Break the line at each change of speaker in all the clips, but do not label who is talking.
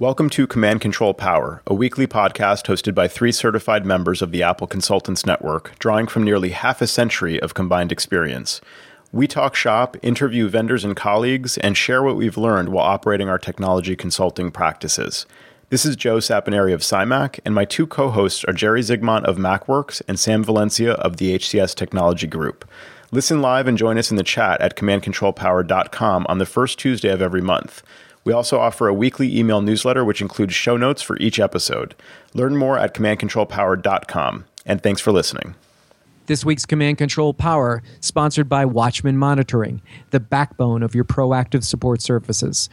Welcome to Command Control Power, a weekly podcast hosted by 3 certified members of the Apple Consultants Network, drawing from nearly half a century of combined experience. We talk shop, interview vendors and colleagues, and share what we've learned while operating our technology consulting practices. This is Joe Saponari of SciMac, and my 2 co-hosts are Jerry Zigmont of MacWorks and Sam Valencia of the HCS Technology Group. Listen live and join us in the chat at commandcontrolpower.com on the first Tuesday of every month. We also offer a weekly email newsletter which includes show notes for each episode. Learn more at commandcontrolpower.com. And thanks for listening.
This week's Command Control Power, sponsored by Watchman Monitoring, the backbone of your proactive support services.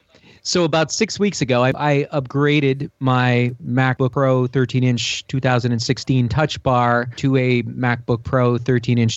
So about 6 weeks ago, I upgraded my MacBook Pro 13-inch 2016 Touch Bar to a MacBook Pro 13-inch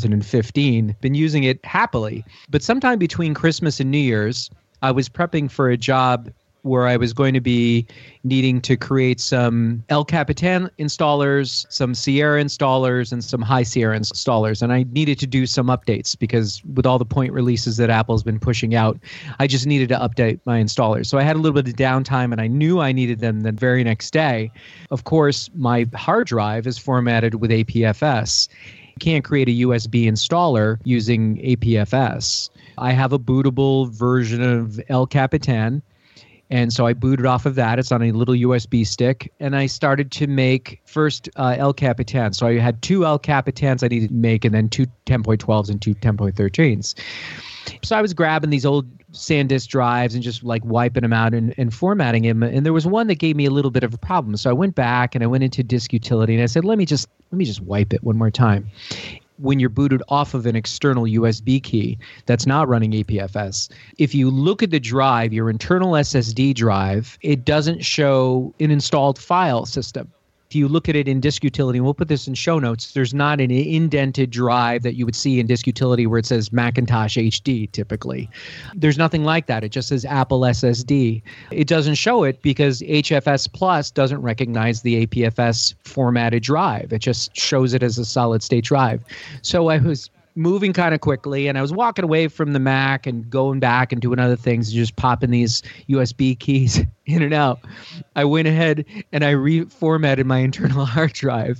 2015. Been using it happily. But sometime between Christmas and New Year's, I was prepping for a job where I was going to be needing to create some El Capitan installers, some Sierra installers, and some High Sierra installers. And I needed to do some updates because with all the point releases that Apple's been pushing out, I just needed to update my installers. So I had a little bit of downtime and I knew I needed them the very next day. Of course, my hard drive is formatted with APFS. You can't create a USB installer using APFS. I have a bootable version of El Capitan, and so I booted off of that. It's on a little USB stick, and I started to make first El Capitan. So I had 2 El Capitans I needed to make, and then 2 10.12s and 2 10.13s. So I was grabbing these old SanDisk drives and just like wiping them out and formatting them. And there was one that gave me a little bit of a problem. So I went back and I went into Disk Utility, and I said, let me just wipe it one more time. When you're booted off of an external USB key that's not running APFS, if you look at the drive, your internal SSD drive, it doesn't show an installed file system. If you look at it in Disk Utility, and we'll put this in show notes, there's not an indented drive that you would see in Disk Utility where it says Macintosh HD typically. There's nothing like that. It just says Apple SSD. It doesn't show it because HFS Plus doesn't recognize the APFS formatted drive. It just shows it as a solid state drive. So I was moving kind of quickly, and I was walking away from the Mac and going back and doing other things, just popping these USB keys in and out. I went ahead and I reformatted my internal hard drive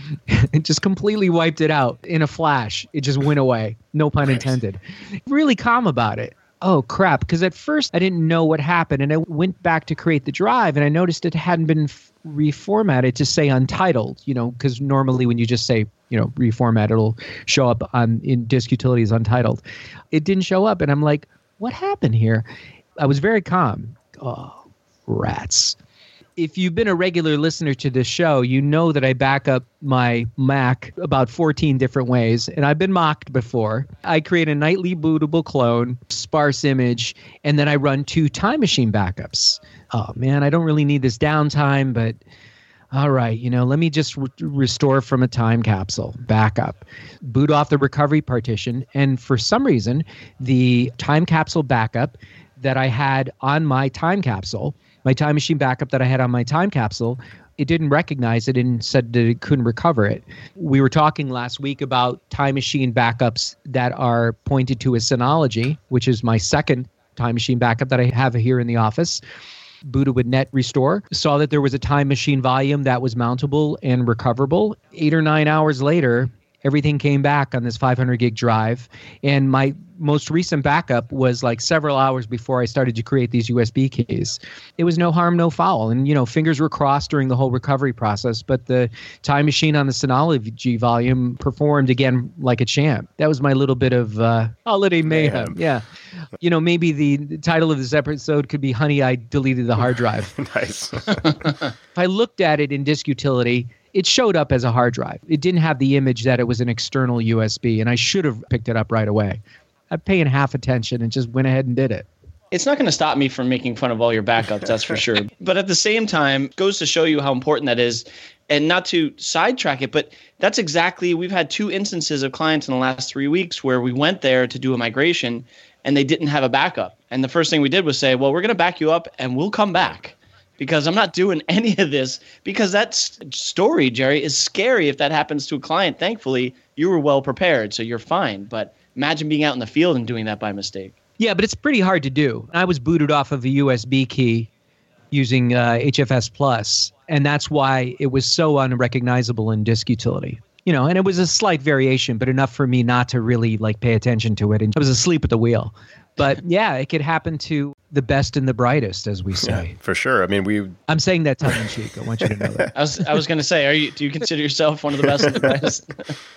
and just completely wiped it out in a flash. It just went away. No pun intended. Really calm about it. Oh, crap. Because at first I didn't know what happened, and I went back to create the drive, and I noticed it hadn't been reformatted to say untitled, because normally when you just say, reformat, it'll show up in Disk Utility as untitled. It didn't show up, and I'm like, what happened here? I was very calm. Oh, rats. If you've been a regular listener to this show, you know that I back up my Mac about 14 different ways, and I've been mocked before. I create a nightly bootable clone, sparse image, and then I run 2 Time Machine backups. Oh, man, I don't really need this downtime, but all right, let me just restore from a time capsule backup, boot off the recovery partition, and for some reason, the time capsule backup that I had on my time capsule, my Time Machine backup that I had on my time capsule, it didn't recognize it and said that it couldn't recover it. We were talking last week about Time Machine backups that are pointed to as Synology, which is my second Time Machine backup that I have here in the office. Booted with Net Restore, saw that there was a Time Machine volume that was mountable and recoverable. 8 or 9 hours later, everything came back on this 500 gig drive. And my most recent backup was like several hours before I started to create these USB keys. It was no harm, no foul. And, fingers were crossed during the whole recovery process. But the Time Machine on the Synology volume performed again like a champ. That was my little bit of holiday mayhem. Yeah. Maybe the title of this episode could be Honey, I Deleted the Hard Drive.
Nice.
If I looked at it in Disk Utility, it showed up as a hard drive. It didn't have the image that it was an external USB, and I should have picked it up right away. I'm paying half attention and just went ahead and did it.
It's not going to stop me from making fun of all your backups, that's for sure. But at the same time, it goes to show you how important that is. And not to sidetrack it, but that's exactly, we've had 2 instances of clients in the last 3 weeks where we went there to do a migration and they didn't have a backup. And the first thing we did was say, well, we're going to back you up and we'll come back. Because I'm not doing any of this, because that story, Jerry, is scary if that happens to a client. Thankfully, you were well prepared, so you're fine. But imagine being out in the field and doing that by mistake.
Yeah, but it's pretty hard to do. I was booted off of a USB key, using HFS Plus, and that's why it was so unrecognizable in disk utility. And it was a slight variation, but enough for me not to really pay attention to it. And I was asleep at the wheel. But yeah, it could happen to the best and the brightest, as we say.
Yeah, for sure. I mean,
I'm saying that tongue in cheek. I want you to know that.
I was going to say, do you consider yourself one of the best and the brightest?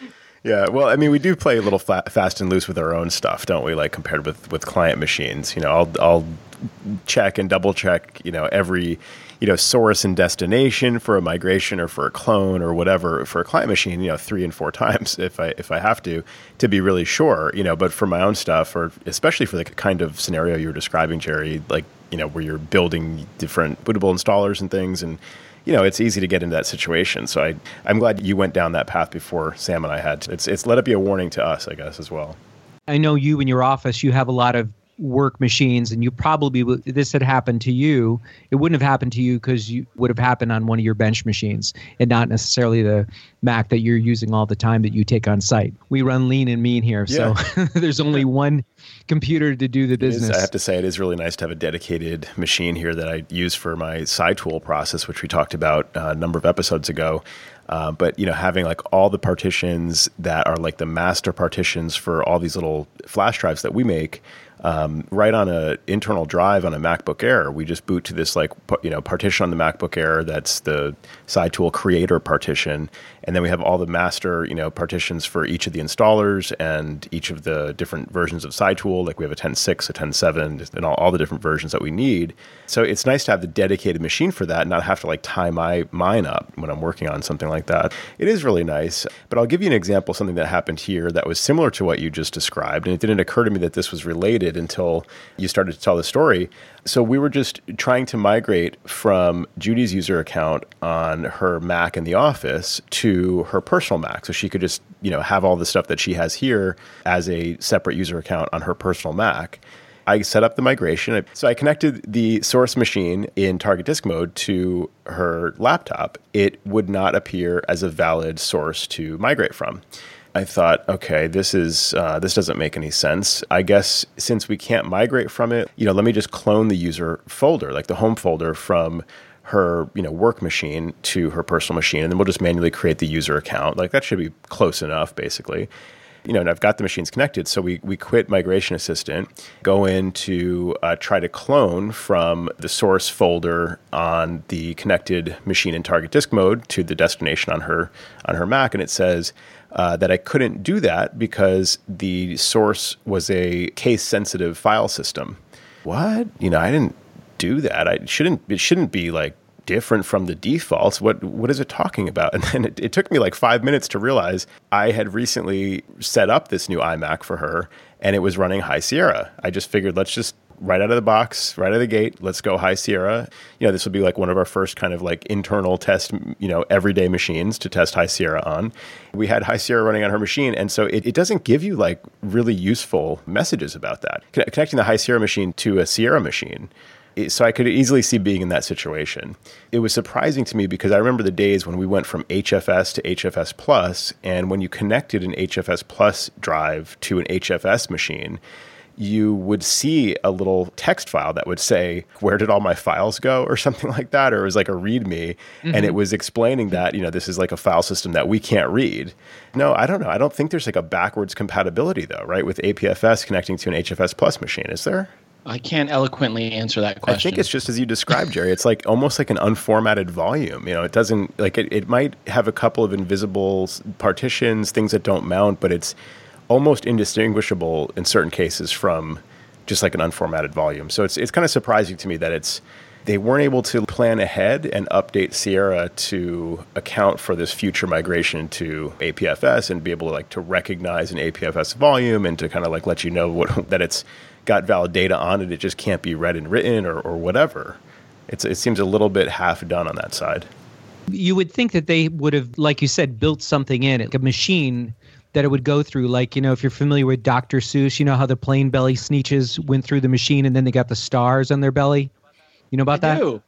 Yeah, well, I mean, we do play a little fast and loose with our own stuff, don't we? Like compared with client machines, I'll check and double check, every, source and destination for a migration or for a clone or whatever for a client machine, 3 and 4 times if I have to be really sure, But for my own stuff, or especially for the kind of scenario you were describing, Jerry, where you're building different bootable installers and things, and it's easy to get into that situation. So I'm glad you went down that path before Sam and I had. It's let it be a warning to us, I guess, as well.
I know you in your office, you have a lot of work machines, and you probably this had happened to you. It wouldn't have happened to you because you would have happened on one of your bench machines and not necessarily the Mac that you're using all the time that you take on site. We run lean and mean here, so there's only one computer to do the business.
I have to say, it is really nice to have a dedicated machine here that I use for my SciTool process, which we talked about a number of episodes ago. But having all the partitions that are the master partitions for all these little flash drives that we make, right on an internal drive on a MacBook Air, we just boot to this partition on the MacBook Air that's the SciTool creator partition, and then we have all the master partitions for each of the installers and each of the different versions of SciTool. We have a 10.6, a 10.7, and all the different versions that we need. So it's nice to have the dedicated machine for that and not have to tie mine up when I'm working on something like that. It is really nice. But I'll give you an example of something that happened here that was similar to what you just described, and it didn't occur to me that this was related until you started to tell the story. So we were just trying to migrate from Judy's user account on her Mac in the office to her personal Mac, so she could just have all the stuff that she has here as a separate user account on her personal Mac. I set up the migration. So I connected the source machine in target disk mode to her laptop. It would not appear as a valid source to migrate from. I thought, okay, this doesn't make any sense. I guess since we can't migrate from it, let me just clone the user folder, the home folder, from her work machine to her personal machine, and then we'll just manually create the user account. That should be close enough, basically. And I've got the machines connected, so we quit Migration Assistant, go in to try to clone from the source folder on the connected machine in target disk mode to the destination on her Mac, and it says that I couldn't do that because the source was a case-sensitive file system. What? I didn't do that. It shouldn't be different from the defaults. What is it talking about? And then it took me 5 minutes to realize I had recently set up this new iMac for her, and it was running High Sierra. I just figured, let's just right out of the box, right out of the gate, let's go High Sierra. This will be one of our first kind of internal test, everyday machines to test High Sierra on. We had High Sierra running on her machine, and so it doesn't give you really useful messages about that. Connecting the High Sierra machine to a Sierra machine. So I could easily see being in that situation. It was surprising to me because I remember the days when we went from HFS to HFS Plus, and when you connected an HFS Plus drive to an HFS machine, you would see a little text file that would say, where did all my files go, or something like that, or it was a README, and it was explaining that, this is a file system that we can't read. No, I don't know. I don't think there's a backwards compatibility, though, right, with APFS connecting to an HFS Plus machine, is there?
I can't eloquently answer that question.
I think it's just as you described, Jerry. It's almost like an unformatted volume. It doesn't it might have a couple of invisible partitions, things that don't mount, but it's almost indistinguishable in certain cases from just an unformatted volume. So it's kind of surprising to me that they weren't able to plan ahead and update Sierra to account for this future migration to APFS and be able to recognize an APFS volume and to kind of let you know that it's got valid data on it. It just can't be read and written or whatever. It seems a little bit half done on that side.
You would think that they would have, like you said, built something in it, a machine that it would go through. If you're familiar with Dr. Seuss, how the plain belly Sneetches went through the machine and then they got the stars on their belly. You know about that?
Do.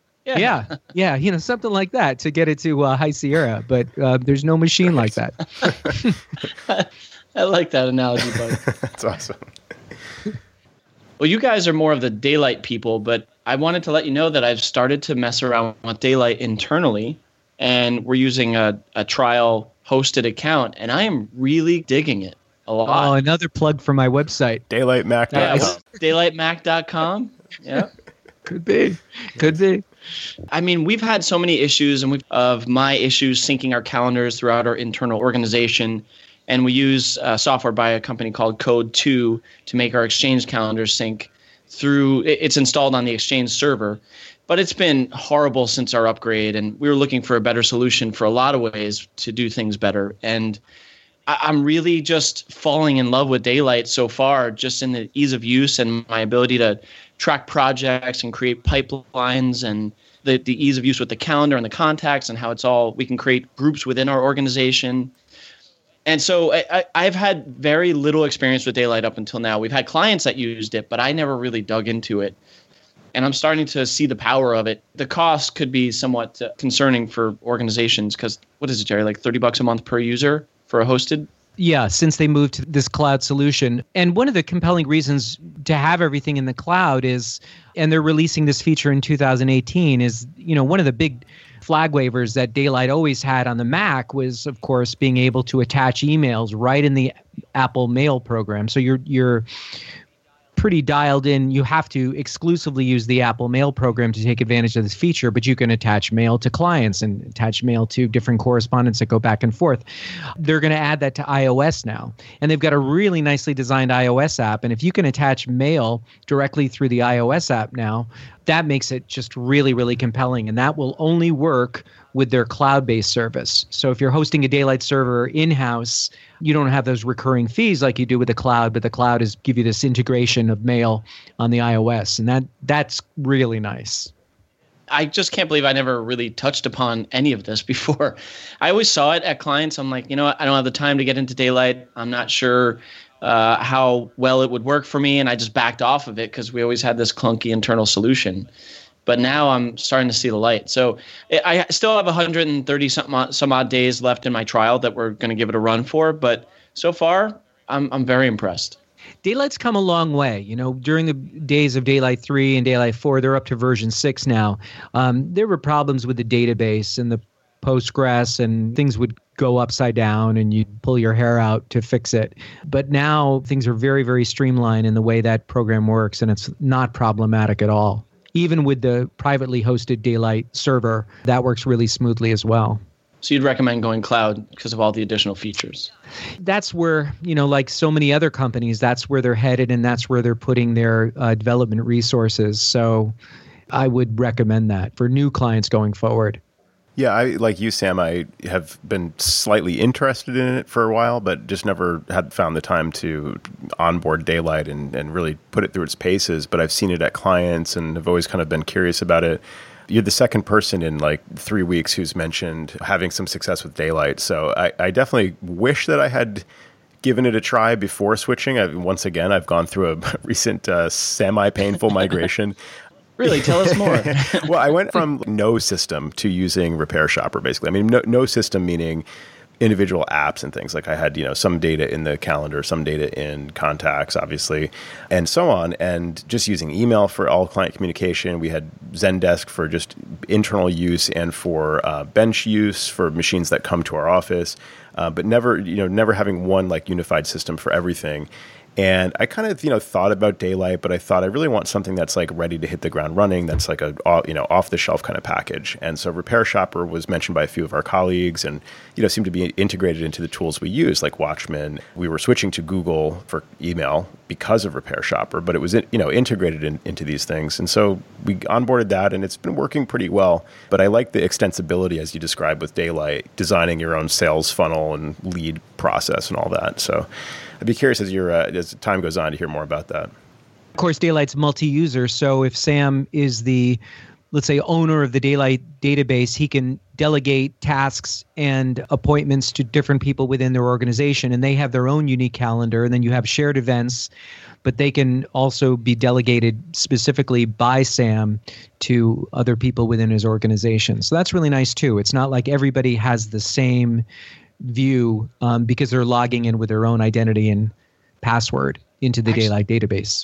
Yeah. Something like that to get it to High Sierra, but there's no machine like that.
I like that analogy, buddy.
That's awesome.
Well, you guys are more of the daylight people, but I wanted to let you know that I've started to mess around with Daylight internally, and we're using a trial hosted account, and I am really digging it a lot.
Oh, another plug for my website.
DaylightMac.com.
DaylightMac.com. Yeah.
Could be.
I mean, we've had so many issues of my issues syncing our calendars throughout our internal organization. And we use software by a company called Code2 to make our Exchange calendars sync through. It's installed on the Exchange server. But it's been horrible since our upgrade. And we were looking for a better solution for a lot of ways to do things better. And I'm really just falling in love with Daylight so far, just in the ease of use and my ability to track projects and create pipelines, and the ease of use with the calendar and the contacts, and how we can create groups within our organization. And so I've had very little experience with Daylight up until now. We've had clients that used it, but I never really dug into it. And I'm starting to see the power of it. The cost could be somewhat concerning for organizations because, what is it, Jerry, like $30 a month per user for a hosted?
Yeah, since they moved to this cloud solution. And one of the compelling reasons to have everything in the cloud is, and they're releasing this feature in 2018, is, one of the big flag wavers that Daylight always had on the Mac was, of course, being able to attach emails right in the Apple Mail program. So you're pretty dialed in. You have to exclusively use the Apple Mail program to take advantage of this feature, but you can attach mail to clients and attach mail to different correspondents that go back and forth. They're going to add that to iOS now. And they've got a really nicely designed iOS app. And if you can attach mail directly through the iOS app now, that makes it just really, really compelling. And that will only work with their cloud-based service. So if you're hosting a Daylight server in-house, you don't have those recurring fees like you do with the cloud, but the cloud give you this integration of mail on the iOS, and that's really nice.
I just can't believe I never really touched upon any of this before. I always saw it at clients. I'm like, I don't have the time to get into Daylight. I'm not sure how well it would work for me, and I just backed off of it because we always had this clunky internal solution. But now I'm starting to see the light. So I still have 130 some odd days left in my trial that we're going to give it a run for. But so far, I'm very impressed.
Daylight's come a long way. During the days of Daylight 3 and Daylight 4, they're up to version 6 now. There were problems with the database and the Postgres, and things would go upside down and you'd pull your hair out to fix it. But now things are very, very streamlined in the way that program works, and it's not problematic at all. Even with the privately hosted Daylight server, that works really smoothly as well.
So you'd recommend going cloud because of all the additional features?
That's where, like so many other companies, that's where they're headed, and that's where they're putting their development resources. So I would recommend that for new clients going forward.
Yeah, like you, Sam, I have been slightly interested in it for a while, but just never had found the time to onboard Daylight and really put it through its paces. But I've seen it at clients and have always kind of been curious about it. You're the second person in like 3 weeks who's mentioned having some success with Daylight. So I definitely wish that I had given it a try before switching. Once again, I've gone through a recent semi-painful migration.
Really? Tell us more.
Well, I went from no system to using Repair Shopper, basically. I mean, no system meaning individual apps and things. Like I had, some data in the calendar, some data in contacts, obviously, and so on. And just using email for all client communication. We had Zendesk for just internal use and for bench use for machines that come to our office, but never having one like unified system for everything. And I kind of, thought about Daylight, but I thought I really want something that's like ready to hit the ground running. That's like a, off the shelf kind of package. And so Repair Shopper was mentioned by a few of our colleagues and, seemed to be integrated into the tools we use like Watchman. We were switching to Google for email because of Repair Shopper, but it was, integrated into these things. And so we onboarded that and it's been working pretty well. But I like the extensibility as you described with Daylight, designing your own sales funnel and lead process and all that. So I'd be curious as time goes on to hear more about that.
Of course, Daylight's multi-user. So if Sam is the, let's say, owner of the Daylight database, he can delegate tasks and appointments to different people within their organization, and they have their own unique calendar. And then you have shared events, but they can also be delegated specifically by Sam to other people within his organization. So that's really nice too. It's not like everybody has the same view because they're logging in with their own identity and password into the Daylight database.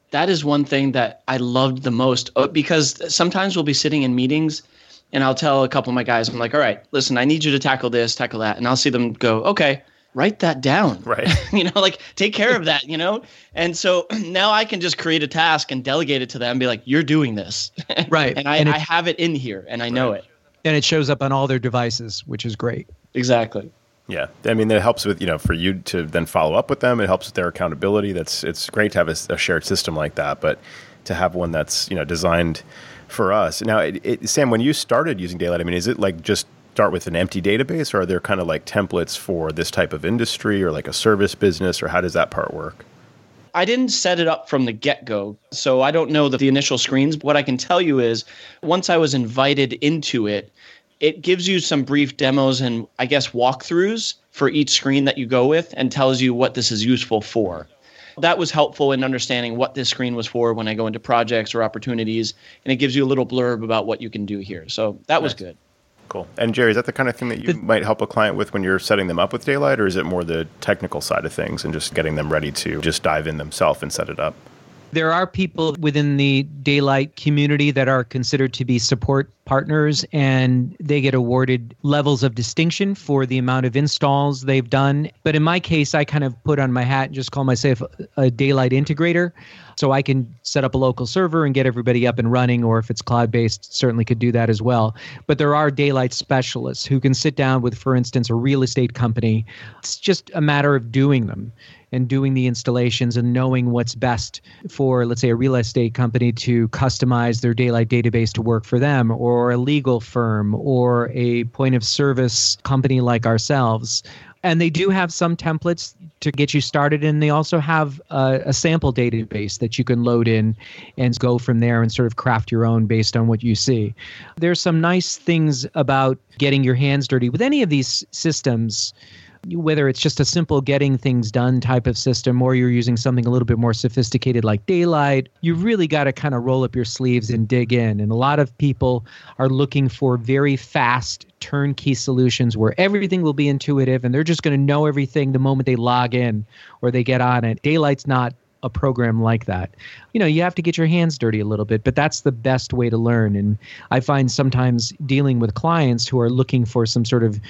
That is one thing that I loved the most, because sometimes we'll be sitting in meetings and I'll tell a couple of my guys, I'm like, all right, listen, I need you to tackle this, tackle that. And I'll see them go, okay, write that down.
Right.
Like take care of that, And so now I can just create a task and delegate it to them and be like, you're doing this.
Right.
And I have it in here and I know it.
And it shows up on all their devices, which is great.
Exactly.
Yeah. I mean, it helps with, for you to then follow up with them. It helps with their accountability. It's great to have a shared system like that, but to have one that's, designed for us. Now, Sam, when you started using Daylight, I mean, is it like just start with an empty database, or are there kind of like templates for this type of industry or like a service business, or how does that part work?
I didn't set it up from the get-go, so I don't know the initial screens. What I can tell you is once I was invited into it, it gives you some brief demos and I guess walkthroughs for each screen that you go with and tells you what this is useful for. That was helpful in understanding what this screen was for when I go into projects or opportunities, and it gives you a little blurb about what you can do here. So that was good.
Cool. And Jerry, is that the kind of thing that you might help a client with when you're setting them up with Daylight, or is it more the technical side of things and just getting them ready to just dive in themselves and set it up?
There are people within the Daylight community that are considered to be support partners, and they get awarded levels of distinction for the amount of installs they've done. But in my case, I kind of put on my hat and just call myself a Daylight integrator. So I can set up a local server and get everybody up and running, or if it's cloud-based, certainly could do that as well. But there are Daylight specialists who can sit down with, for instance, a real estate company. It's just a matter of doing them and doing the installations and knowing what's best for, let's say, a real estate company to customize their Daylight database to work for them, or a legal firm, or a point of service company like ourselves. And they do have some templates to get you started, and they also have a sample database that you can load in and go from there and sort of craft your own based on what you see. There's some nice things about getting your hands dirty with any of these systems, whether it's just a simple getting things done type of system or you're using something a little bit more sophisticated like Daylight. You really got to kind of roll up your sleeves and dig in. And a lot of people are looking for very fast turnkey solutions where everything will be intuitive and they're just going to know everything the moment they log in or they get on it. Daylight's not a program like that. You have to get your hands dirty a little bit, but that's the best way to learn. And I find sometimes dealing with clients who are looking for some sort of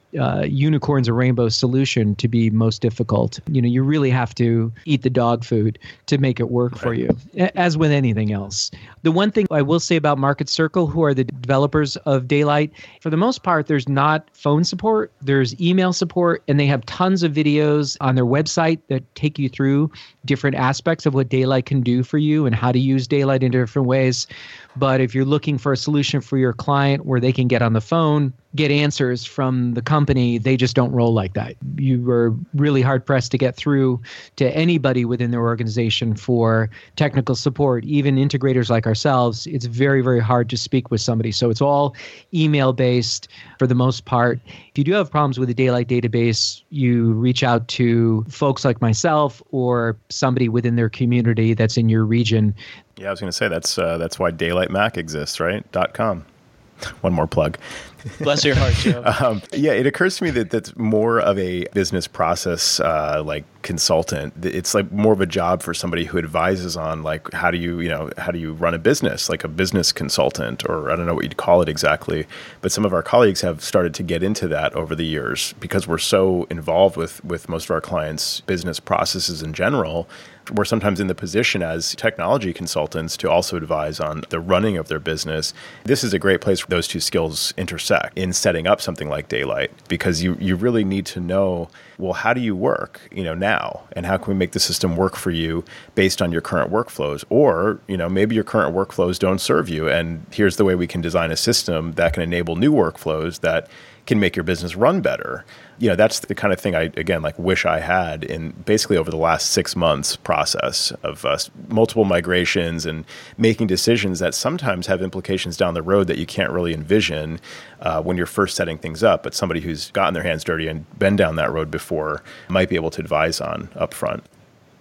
unicorns or rainbow solution to be most difficult. You really have to eat the dog food to make it work for you, as with anything else. The one thing I will say about Market Circle, who are the developers of Daylight, for the most part, there's not phone support, there's email support, and they have tons of videos on their website that take you through different aspects of what Daylight can do for you and how to use Daylight in different ways. But if you're looking for a solution for your client where they can get on the phone, get answers from the company, they just don't roll like that. You are really hard pressed to get through to anybody within their organization for technical support. Even integrators like ourselves, it's very, very hard to speak with somebody. So it's all email based for the most part. If you do have problems with the Daylight database, you reach out to folks like myself or somebody within their community that's in your region.
Yeah, I was going to say that's why Daylight Mac exists, right? .com. One more plug.
Bless your heart, Joe.
It occurs to me that that's more of a business process like consultant. It's like more of a job for somebody who advises on like how do you run a business, like a business consultant, or I don't know what you'd call it exactly. But some of our colleagues have started to get into that over the years because we're so involved with most of our clients' business processes in general. We're sometimes in the position as technology consultants to also advise on the running of their business. This is a great place where those two skills intersect in setting up something like Daylight, because you really need to know, well, how do you work, now, and how can we make the system work for you based on your current workflows? Or, maybe your current workflows don't serve you, and here's the way we can design a system that can enable new workflows that can make your business run better. That's the kind of thing I, again, wish I had in basically over the last 6 months process of multiple migrations and making decisions that sometimes have implications down the road that you can't really envision when you're first setting things up. But somebody who's gotten their hands dirty and been down that road before might be able to advise on up front.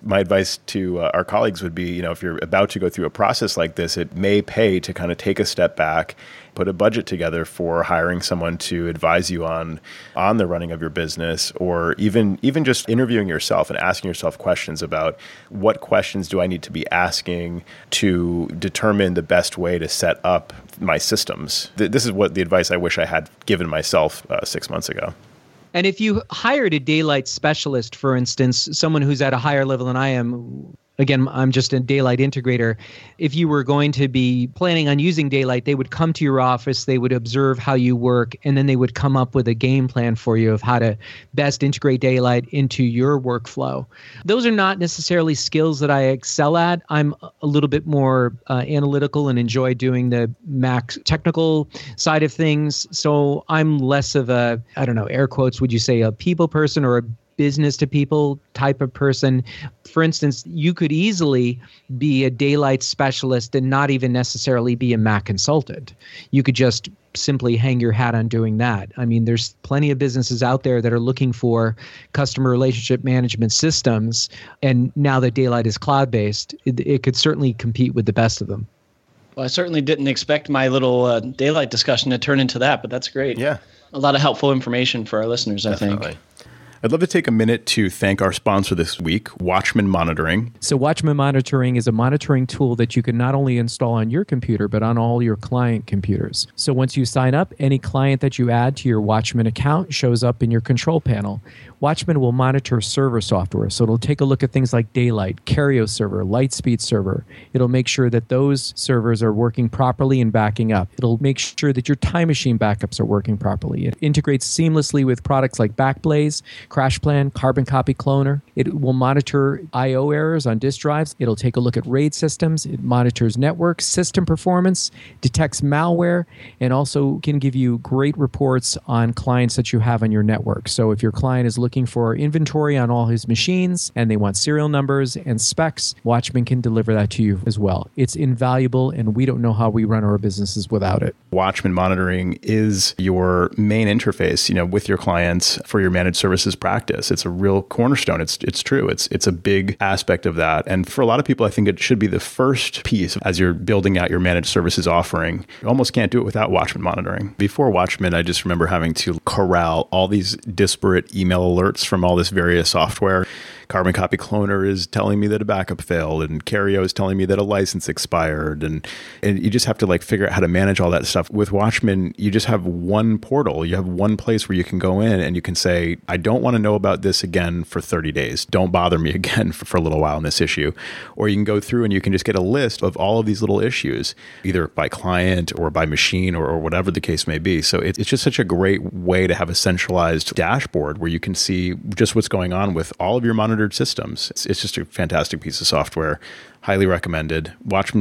My advice to our colleagues would be, if you're about to go through a process like this, it may pay to kind of take a step back, put a budget together for hiring someone to advise you on the running of your business, or even just interviewing yourself and asking yourself questions about what questions do I need to be asking to determine the best way to set up my systems. This is what the advice I wish I had given myself 6 months ago.
And if you hired a daylight specialist, for instance, someone who's at a higher level than I am, again, I'm just a daylight integrator. If you were going to be planning on using daylight, they would come to your office, they would observe how you work, and then they would come up with a game plan for you of how to best integrate daylight into your workflow. Those are not necessarily skills that I excel at. I'm a little bit more analytical and enjoy doing the Mac technical side of things. So I'm less of a, I don't know, air quotes, would you say a people person or a business to people type of person? For instance, you could easily be a daylight specialist and not even necessarily be a Mac consultant. You could just simply hang your hat on doing that. I mean, there's plenty of businesses out there that are looking for customer relationship management systems. And now that daylight is cloud-based, it could certainly compete with the best of them.
Well, I certainly didn't expect my little daylight discussion to turn into that, but that's great.
Yeah.
A lot of helpful information for our listeners,
Definitely.
I think.
I'd love to take a minute to thank our sponsor this week, Watchman Monitoring.
So Watchman Monitoring is a monitoring tool that you can not only install on your computer, but on all your client computers. So once you sign up, any client that you add to your Watchman account shows up in your control panel. Watchman will monitor server software. So it'll take a look at things like Daylight, Kerio server, Lightspeed server. It'll make sure that those servers are working properly and backing up. It'll make sure that your Time Machine backups are working properly. It integrates seamlessly with products like Backblaze, CrashPlan, Carbon Copy Cloner. It will monitor I/O errors on disk drives. It'll take a look at RAID systems. It monitors network system performance, detects malware, and also can give you great reports on clients that you have on your network. So if your client is looking for inventory on all his machines and they want serial numbers and specs, Watchman can deliver that to you as well. It's invaluable, and we don't know how we run our businesses without it.
Watchman Monitoring is your main interface, with your clients for your managed services practice. It's a real cornerstone. It's true. It's a big aspect of that. And for a lot of people, I think it should be the first piece as you're building out your managed services offering. You almost can't do it without Watchman Monitoring. Before Watchman, I just remember having to corral all these disparate email alerts from all this various software. Carbon Copy Cloner is telling me that a backup failed, and Kerio is telling me that a license expired, and you just have to figure out how to manage all that stuff. With Watchman, you just have one portal. You have one place where you can go in and you can say, I don't want to know about this again for 30 days. Don't bother me again for a little while on this issue. Or you can go through and you can just get a list of all of these little issues, either by client or by machine or whatever the case may be. So it's just such a great way to have a centralized dashboard where you can see just what's going on with all of your monitored systems. It's just a fantastic piece of software. Highly recommended.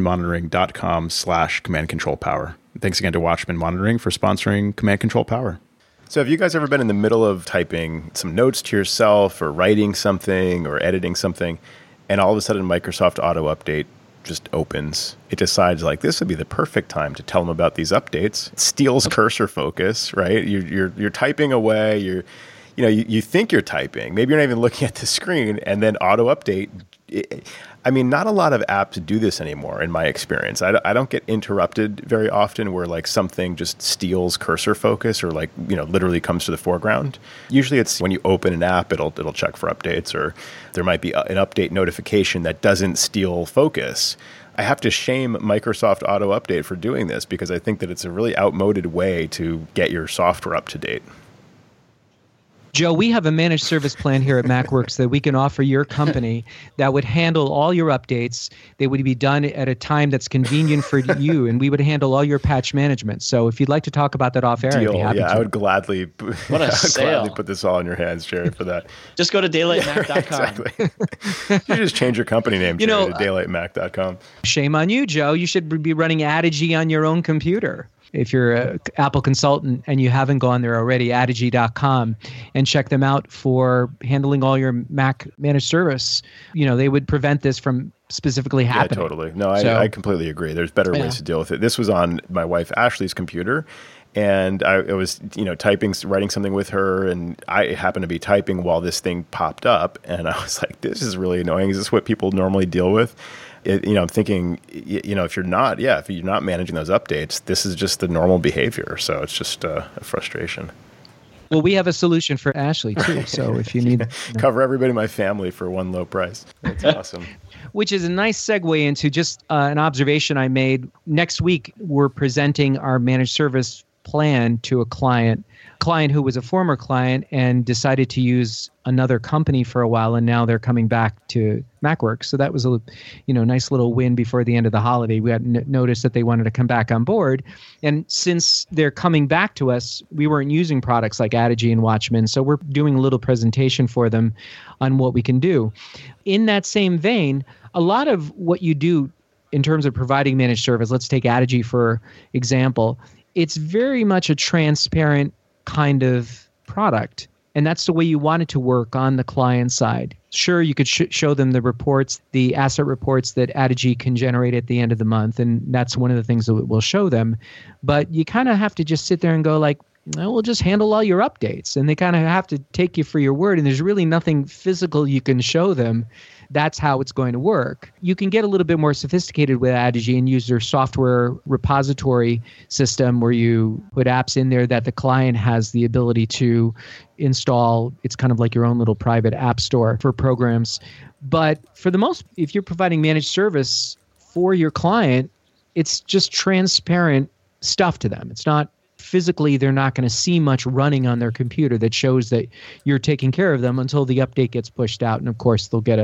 WatchmanMonitoring.com/command control power. Thanks again to Watchman Monitoring for sponsoring Command Control Power. So have you guys ever been in the middle of typing some notes to yourself or writing something or editing something, and all of a sudden Microsoft Auto Update just opens? It decides this would be the perfect time to tell them about these updates. It steals cursor focus, right? You're typing away. You think you're typing. Maybe you're not even looking at the screen, and then Auto Update. Not a lot of apps do this anymore, in my experience. I don't get interrupted very often where something just steals cursor focus or literally comes to the foreground. Usually it's when you open an app, it'll check for updates, or there might be an update notification that doesn't steal focus. I have to shame Microsoft Auto Update for doing this because I think that it's a really outmoded way to get your software up to date.
Joe, we have a managed service plan here at MacWorks that we can offer your company that would handle all your updates. They would be done at a time that's convenient for you, and we would handle all your patch management. So if you'd like to talk about that off air, I'd be happy to.
I would gladly,
gladly
put this all in your hands, Jerry, for that.
Just go to daylightmac.com.
Exactly. You just change your company name to daylightmac.com.
Shame on you, Joe. You should be running Adigy on your own computer. If you're an Apple consultant and you haven't gone there already, Adigy.com, and check them out for handling all your Mac managed service. They would prevent this from specifically happening.
Yeah, totally. No, I completely agree. There's better ways to deal with it. This was on my wife Ashley's computer, and I was, writing something with her, and I happened to be typing while this thing popped up, and I was like, this is really annoying. Is this what people normally deal with? I'm thinking, if you're not managing those updates, this is just the normal behavior. So it's just a frustration.
Well, we have a solution for Ashley too. So if you need
cover everybody in my family for one low price, that's awesome.
Which is a nice segue into just an observation I made. Next week, we're presenting our managed service plan to a client who was a former client and decided to use another company for a while, and now they're coming back to MacWorks. So that was a nice little win before the end of the holiday. We had noticed that they wanted to come back on board, and since they're coming back to us, we weren't using products like Adigy and Watchman, so we're doing a little presentation for them on what we can do. In that same vein, a lot of what you do in terms of providing managed service, let's take Adigy for example, it's very much a transparent kind of product. And that's the way you want it to work on the client side. Sure, you could show them the reports, the asset reports that Adigy can generate at the end of the month. And that's one of the things that we'll show them. But you kind of have to just sit there and go like, well, we'll just handle all your updates. And they kind of have to take you for your word. And there's really nothing physical you can show them. That's how it's going to work. You can get a little bit more sophisticated with Adigy and use their software repository system where you put apps in there that the client has the ability to install. It's kind of like your own little private app store for programs. But for the most, if you're providing managed service for your client, it's just transparent stuff to them. It's not physically, they're not going to see much running on their computer that shows that you're taking care of them until the update gets pushed out. And of course, they'll get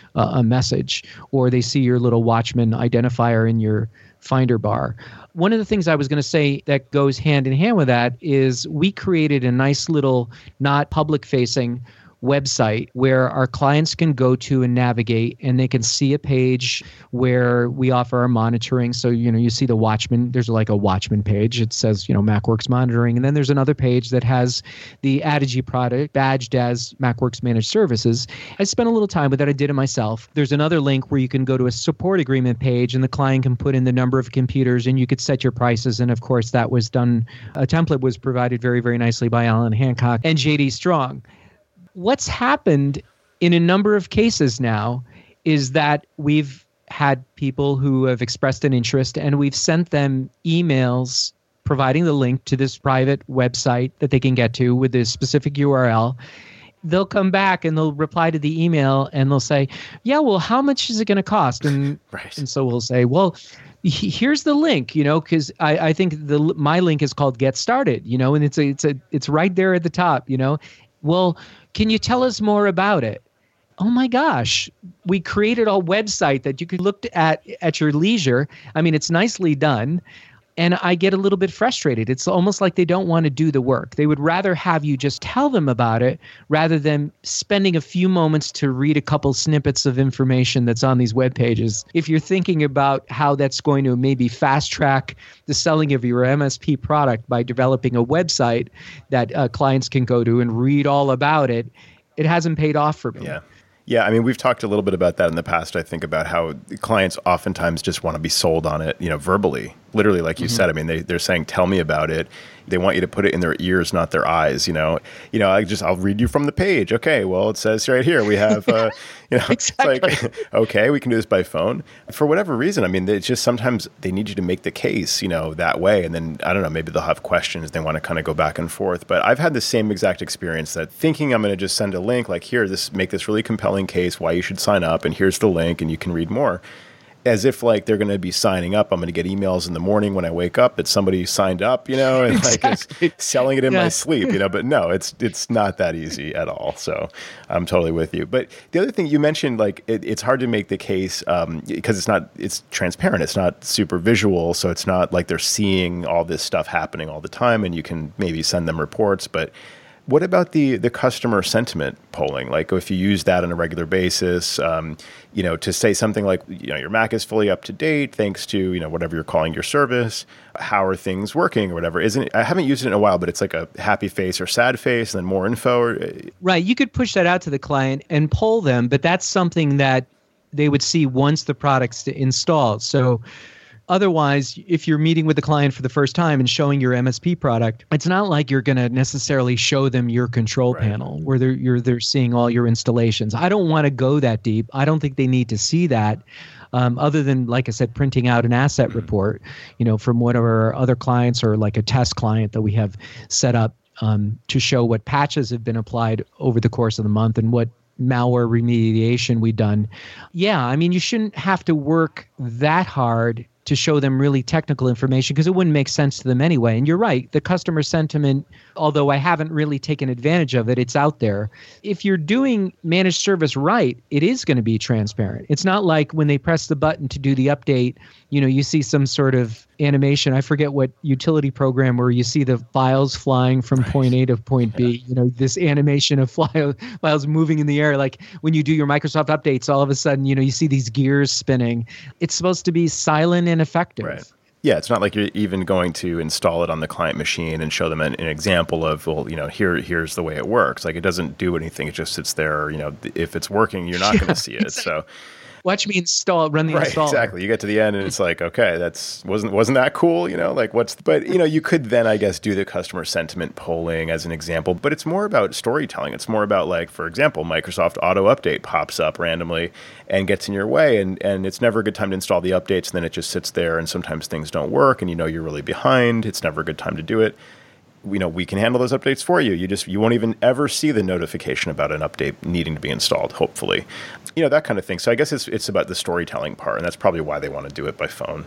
a message, or they see your little Watchman identifier in your Finder bar. One of the things I was going to say that goes hand in hand with that is we created a nice little, not public-facing website where our clients can go to and navigate, and they can see a page where we offer our monitoring. So, you see the Watchman, there's like a Watchman page. It says, MacWorks monitoring. And then there's another page that has the Adigy product badged as MacWorks Managed Services. I spent a little time with that. I did it myself. There's another link where you can go to a support agreement page, and the client can put in the number of computers, and you could set your prices. And of course, that was done. A template was provided very, very nicely by Alan Hancock and JD Strong. What's happened in a number of cases now is that we've had people who have expressed an interest, and we've sent them emails providing the link to this private website that they can get to with this specific URL. They'll come back and they'll reply to the email and they'll say, yeah, well, how much is it going to cost? And,
right.
And so we'll say, well, here's the link, because I think my link is called Get Started, and it's right there at the top, Well, can you tell us more about it? Oh my gosh, we created a website that you could look at your leisure. I mean, it's nicely done. And I get a little bit frustrated. It's almost like they don't want to do the work. They would rather have you just tell them about it rather than spending a few moments to read a couple snippets of information that's on these web pages. If you're thinking about how that's going to maybe fast track the selling of your MSP product by developing a website that clients can go to and read all about it, it hasn't paid off for me.
Yeah. Yeah, I mean, we've talked a little bit about that in the past, I think, about how clients oftentimes just want to be sold on it, verbally. Literally, like you said, I mean, they're saying, tell me about it. They want you to put it in their ears, not their eyes, I'll read you from the page. Okay, well, it says right here, we have,
Exactly.
It's like, okay, we can do this by phone. For whatever reason, I mean, it's just sometimes they need you to make the case, that way. And then, I don't know, maybe they'll have questions. They want to kind of go back and forth. But I've had the same exact experience that thinking I'm going to just send a link, like here, make this really compelling case why you should sign up. And here's the link and you can read more. As if like they're going to be signing up. I'm going to get emails in the morning when I wake up that somebody signed up, and
Exactly.
like it's selling it in my sleep, but no, it's not that easy at all. So I'm totally with you. But the other thing you mentioned, like it's hard to make the case because it's transparent. It's not super visual. So it's not like they're seeing all this stuff happening all the time and you can maybe send them reports, but what about the customer sentiment polling? Like if you use that on a regular basis, to say something like, your Mac is fully up to date thanks to, whatever you're calling your service. How are things working or whatever? I haven't used it in a while, but it's like a happy face or sad face and then more info.
Right. You could push that out to the client and poll them, but that's something that they would see once the product's installed. So otherwise, if you're meeting with the client for the first time and showing your MSP product, it's not like you're going to necessarily show them your control panel where they're seeing all your installations. I don't want to go that deep. I don't think they need to see that. Other than, like I said, printing out an asset report, from one of our other clients or like a test client that we have set up to show what patches have been applied over the course of the month and what malware remediation we've done. Yeah, I mean, you shouldn't have to work that hard to show them really technical information because it wouldn't make sense to them anyway. And you're right, the customer sentiment, although I haven't really taken advantage of it, it's out there. If you're doing managed service right, it is going to be transparent. It's not like when they press the button to do the update, you see some sort of animation. I forget what utility program where you see the files flying from point A to point B, this animation of files moving in the air. Like when you do your Microsoft updates, all of a sudden, you see these gears spinning. It's supposed to be silent and effective.
Right. Yeah, it's not like you're even going to install it on the client machine and show them an example of, here's the way it works. Like it doesn't do anything. It just sits there. If it's working, you're not going to see it.
Exactly.
So
watch me run the install.
Exactly. You get to the end and it's like, okay, wasn't that cool? But you could then, I guess, do the customer sentiment polling as an example, but it's more about storytelling. It's more about, like, for example, Microsoft Auto Update pops up randomly and gets in your way, and it's never a good time to install the updates, and then it just sits there, and sometimes things don't work, and you're really behind. It's never a good time to do it. We can handle those updates for you. You won't even ever see the notification about an update needing to be installed, hopefully. That kind of thing. So I guess it's about the storytelling part, and that's probably why they want to do it by phone.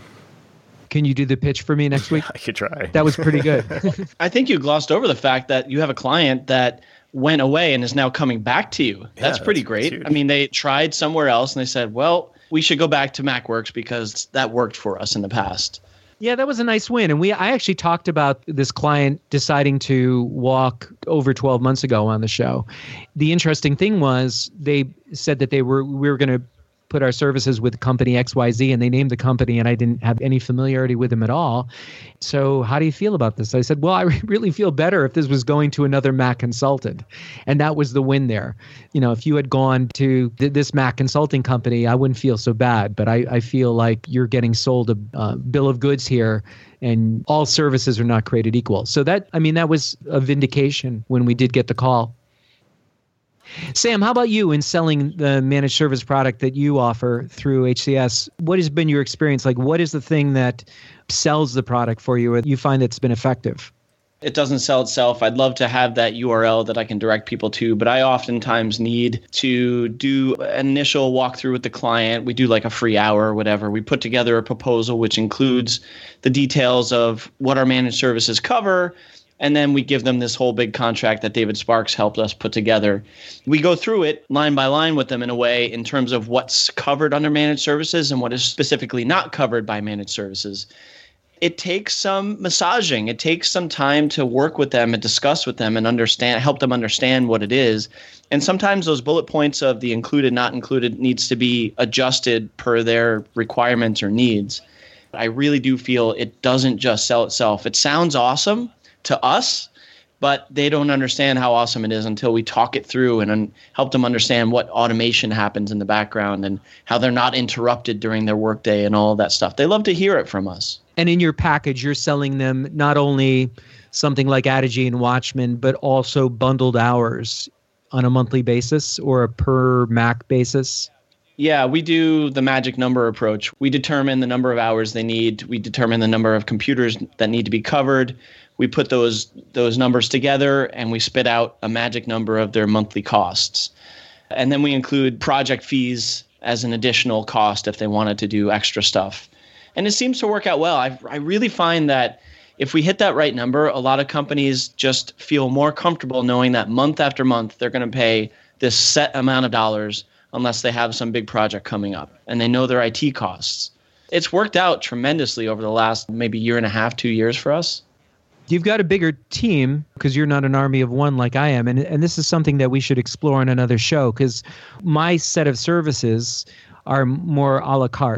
Can you do the pitch for me next week?
I could try.
That was pretty good.
I think you glossed over the fact that you have a client that went away and is now coming back to you. That's pretty great. I mean, they tried somewhere else and they said, well, we should go back to MacWorks because that worked for us in the past.
Yeah, that was a nice win. And I actually talked about this client deciding to walk over 12 months ago on the show. The interesting thing was they said that we were going to put our services with company XYZ, and they named the company, and I didn't have any familiarity with them at all. So how do you feel about this? I said, well, I really feel better if this was going to another Mac consultant. And that was the win there. If you had gone to this Mac consulting company, I wouldn't feel so bad. But I feel like you're getting sold a bill of goods here, and all services are not created equal. So that was a vindication when we did get the call. Sam, how about you in selling the managed service product that you offer through HCS? What has been your experience? Like, what is the thing that sells the product for you or you find that's been effective?
It doesn't sell itself. I'd love to have that URL that I can direct people to, but I oftentimes need to do an initial walkthrough with the client. We do like a free hour or whatever. We put together a proposal which includes the details of what our managed services cover, and then we give them this whole big contract that David Sparks helped us put together. We go through it line by line with them in a way in terms of what's covered under managed services and what is specifically not covered by managed services. It takes some massaging. It takes some time to work with them and discuss with them and help them understand what it is. And sometimes those bullet points of the included, not included needs to be adjusted per their requirements or needs. I really do feel it doesn't just sell itself. It sounds awesome to us, but they don't understand how awesome it is until we talk it through and help them understand what automation happens in the background and how they're not interrupted during their workday and all that stuff. They love to hear it from us.
And in your package, you're selling them not only something like Adigy and Watchman, but also bundled hours on a monthly basis or a per Mac basis?
Yeah, we do the magic number approach. We determine the number of hours they need. We determine the number of computers that need to be covered. We put those numbers together and we spit out a magic number of their monthly costs. And then we include project fees as an additional cost if they wanted to do extra stuff. And it seems to work out well. I really find that if we hit that right number, a lot of companies just feel more comfortable knowing that month after month they're going to pay this set amount of dollars unless they have some big project coming up and they know their IT costs. It's worked out tremendously over the last maybe year and a half, 2 years for us.
You've got a bigger team because you're not an army of one like I am. And this is something that we should explore in another show because my set of services are more a la carte.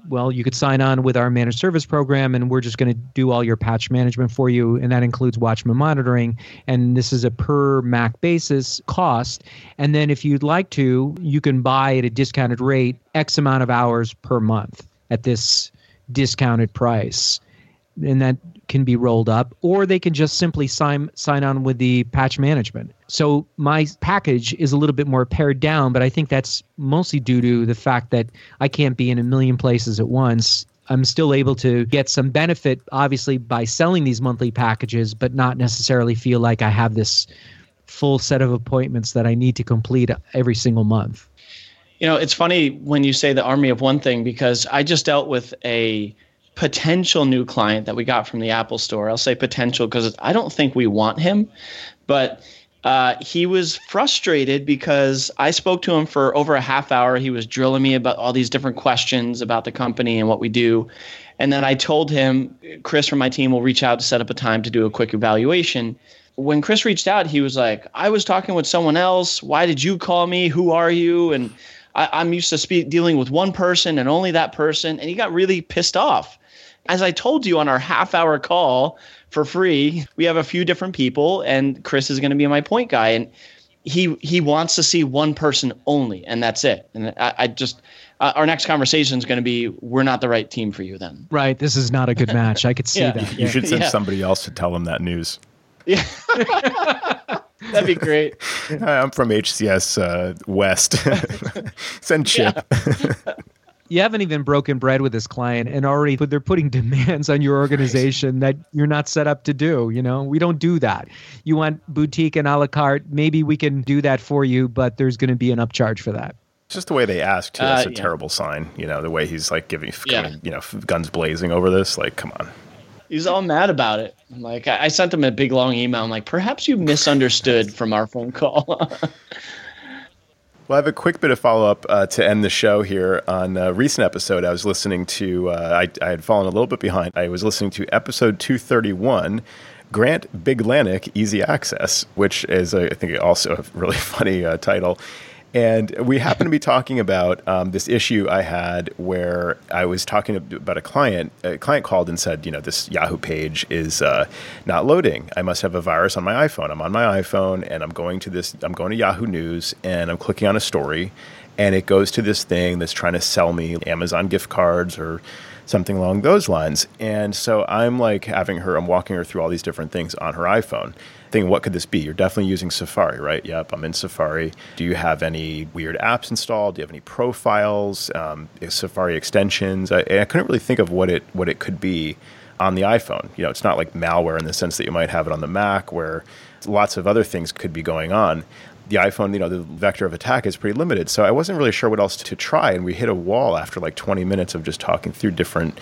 well, you could sign on with our managed service program, and we're just going to do all your patch management for you, and that includes Watchman monitoring. And this is a per Mac basis cost. And then if you'd like to, you can buy at a discounted rate X amount of hours per month at this discounted price. And that can be rolled up, or they can just simply sign on with the patch management. So my package is a little bit more pared down, but I think that's mostly due to the fact that I can't be in a million places at once. I'm still able to get some benefit, obviously, by selling these monthly packages, but not necessarily feel like I have this full set of appointments that I need to complete every single month.
You know, it's funny when you say the army of one thing, because I just dealt with a potential new client that we got from the Apple Store. I'll say potential because I don't think we want him, but he was frustrated because I spoke to him for over a half hour. He was drilling me about all these different questions about the company and what we do. And then I told him, Chris from my team will reach out to set up a time to do a quick evaluation. When Chris reached out, he was like, I was talking with someone else. Why did you call me? Who are you? And I'm used to dealing with one person and only that person. And he got really pissed off. As I told you on our half-hour call for free, we have a few different people, and Chris is going to be my point guy. And he wants to see one person only, and that's it. And I just our next conversation is going to be, we're not the right team for you then.
Right. This is not a good match. I could see that.
You should send somebody else to tell him that news.
Yeah. That'd be great.
Hi, I'm from HCS West. Send Chip.
Yeah. You haven't even broken bread with this client, and already they're putting demands on your organization that you're not set up to do. You know, we don't do that. You want boutique and a la carte, maybe we can do that for you, but there's going to be an upcharge for that.
Just the way they ask, too, that's a terrible sign. You know, the way he's like giving, guns blazing over this. Like, come on.
He's all mad about it. Like, I sent him a big, long email. I'm like, perhaps you misunderstood from our phone call.
Well, I have a quick bit of follow-up to end the show here. On a recent episode, I was listening to, I had fallen a little bit behind. I was listening to episode 231, Grant Biglanek Easy Access, which is, I think, also a really funny title. And we happened to be talking about this issue I had where I was talking about a client. A client called and said, this Yahoo page is not loading. I must have a virus on my iPhone. I'm on my iPhone and I'm going to Yahoo News and I'm clicking on a story and it goes to this thing that's trying to sell me Amazon gift cards or something along those lines. And so I'm like I'm walking her through all these different things on her iPhone. Thinking, what could this be? You're definitely using Safari, right? Yep, I'm in Safari. Do you have any weird apps installed? Do you have any profiles, Safari extensions? I couldn't really think of what it could be on the iPhone. It's not like malware in the sense that you might have it on the Mac where lots of other things could be going on. The iPhone, the vector of attack is pretty limited. So I wasn't really sure what else to try. And we hit a wall after like 20 minutes of just talking through different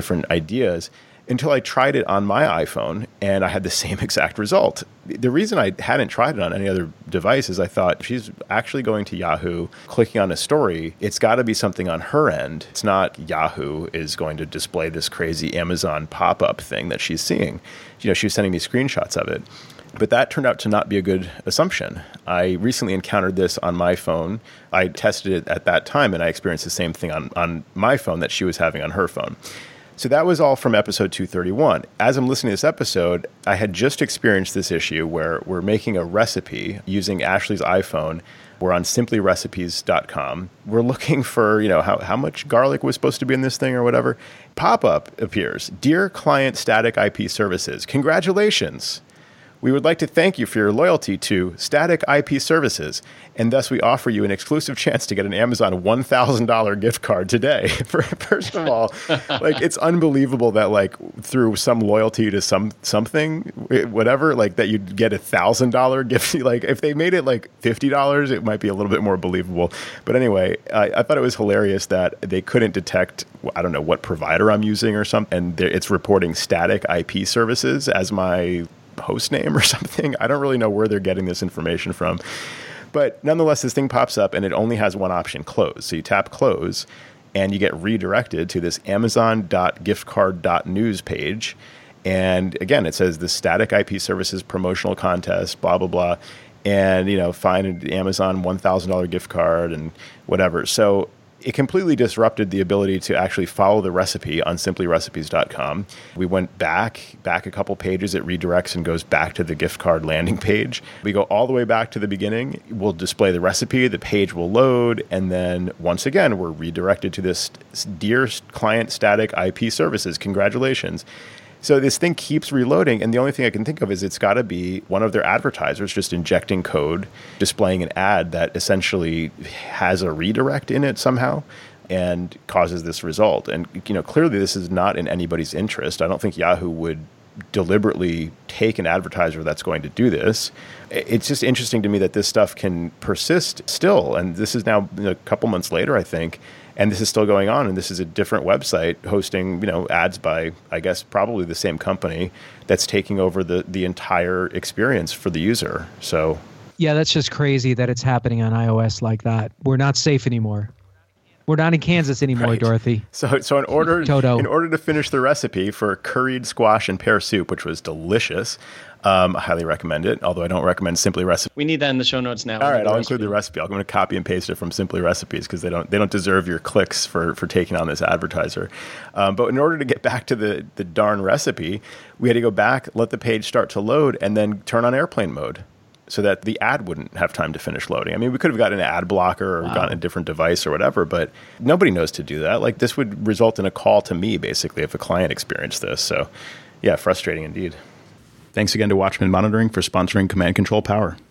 ideas until I tried it on my iPhone and I had the same exact result. The reason I hadn't tried it on any other device is I thought, if she's actually going to Yahoo, clicking on a story, it's got to be something on her end. It's not Yahoo is going to display this crazy Amazon pop-up thing that she's seeing. She was sending me screenshots of it. But that turned out to not be a good assumption. I recently encountered this on my phone. I tested it at that time, and I experienced the same thing on my phone that she was having on her phone. So that was all from episode 231. As I'm listening to this episode, I had just experienced this issue where we're making a recipe using Ashley's iPhone. We're on simplyrecipes.com. We're looking for, how much garlic was supposed to be in this thing or whatever. Pop-up appears. Dear Client Static IP Services, congratulations. We would like to thank you for your loyalty to Static IP Services, and thus we offer you an exclusive chance to get an Amazon $1,000 gift card today. First of all, it's unbelievable that through some loyalty to something, whatever, that you'd get $1,000 gift. If they made it $50, it might be a little bit more believable. But anyway, I thought it was hilarious that they couldn't detect, I don't know what provider I'm using or something, and it's reporting Static IP Services as my host name or something. I don't really know where they're getting this information from. But nonetheless, this thing pops up and it only has one option, close. So you tap close and you get redirected to this amazon.giftcard.news page. And again, it says the Static IP Services promotional contest, blah, blah, blah. And, find an Amazon $1,000 gift card and whatever. So it completely disrupted the ability to actually follow the recipe on simplyrecipes.com. We went back a couple pages. It redirects and goes back to the gift card landing page. We go all the way back to the beginning. We'll display the recipe. The page will load. And then once again, we're redirected to this Dear Client Static IP Services. Congratulations. So this thing keeps reloading, and the only thing I can think of is it's got to be one of their advertisers just injecting code, displaying an ad that essentially has a redirect in it somehow and causes this result. And clearly this is not in anybody's interest. I don't think Yahoo would deliberately take an advertiser that's going to do this. It's just interesting to me that this stuff can persist still, and this is now a couple months later, I think. And this is still going on, and this is a different website hosting, ads by, I guess, probably the same company that's taking over the entire experience for the user. So,
yeah, that's just crazy that it's happening on iOS like that. We're not safe anymore. We're not in Kansas anymore, right. Dorothy.
So in order to finish the recipe for curried squash and pear soup, which was delicious, I highly recommend it, although I don't recommend Simply Recipes.
We need that in the show notes now.
All right, I'll include the recipe. I'm going to copy and paste it from Simply Recipes because they don't deserve your clicks for taking on this advertiser. But in order to get back to the darn recipe, we had to go back, let the page start to load, and then turn on airplane mode so that the ad wouldn't have time to finish loading. I mean, we could have gotten an ad blocker or gotten a different device or whatever, but nobody knows to do that. Like, this would result in a call to me, basically, if a client experienced this. So, yeah, frustrating indeed. Thanks again to Watchman Monitoring for sponsoring Command Control Power.